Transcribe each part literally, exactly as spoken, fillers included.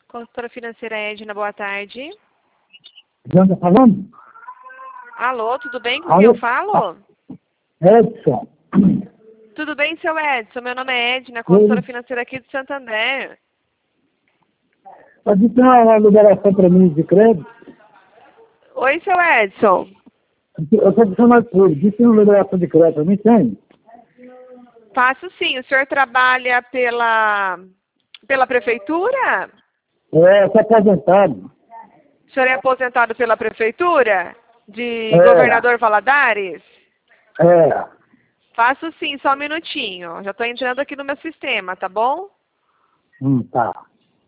Consultora financeira Edna, boa tarde. João tá falando? Alô, tudo bem? Com Alô? quem eu falo? Edson. Tudo bem, seu Edson? Meu nome é Edna, consultora Oi. financeira aqui de Santander. Pode ter uma liberação para mim de crédito? Oi, seu Edson. Eu estou precisando de tudo. Diz que tem uma liberação de crédito para mim, tem? Faço sim. O senhor trabalha pela, pela prefeitura? É, estou aposentado. O senhor é aposentado pela prefeitura? De É. Governador Valadares? É. Faço sim, só um minutinho. Já estou entrando aqui no meu sistema, tá bom? Hum, tá.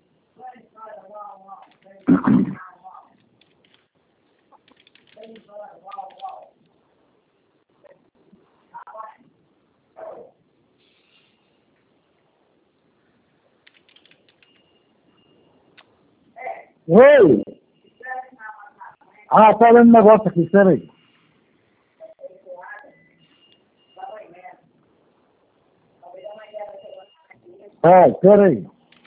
Oi! Ah, tá olhando um negócio aqui, espera aí. Ah, espera aí.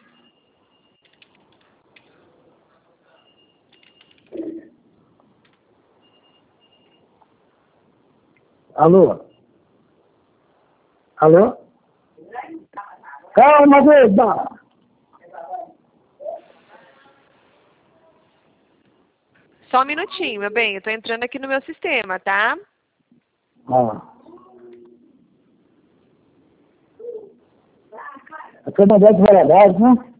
Alô? Alô? Calma, doida! Só um minutinho, meu bem. Eu estou entrando aqui no meu sistema, tá? Ah. Aqui é mandado de Valadares, né?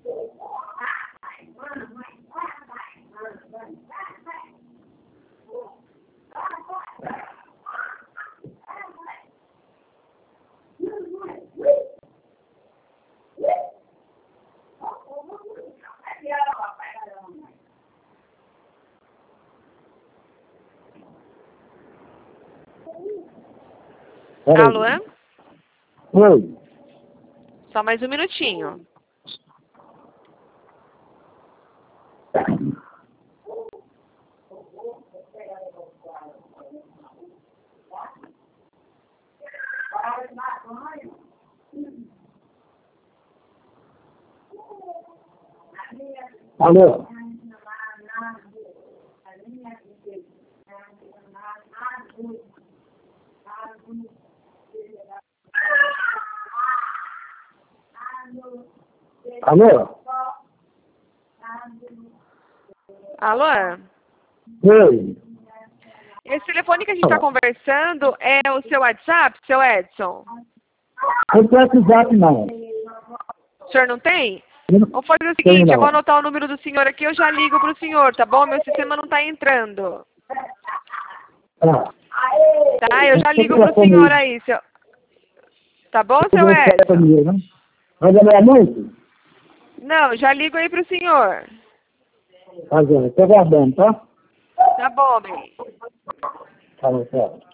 Pera Alô? aí. Oi. Só mais um minutinho. Alô? Alô? Alô? Oi. Esse telefone que a gente está conversando é o seu WhatsApp, seu Edson? Não tem WhatsApp, não. O senhor não tem? Eu não Vou fazer o tenho, seguinte, eu vou não. anotar o número do senhor aqui, eu já ligo para o senhor, tá bom? Meu sistema não está entrando. Ah. Tá? Eu já ligo para o senhor aí, seu... Tá bom, seu Edson? Né? Vai demorar muito? Não, já ligo aí para o senhor. Tá, Zé. Tô aguardando, tá? Tá bom, bem. Tá bom, tá.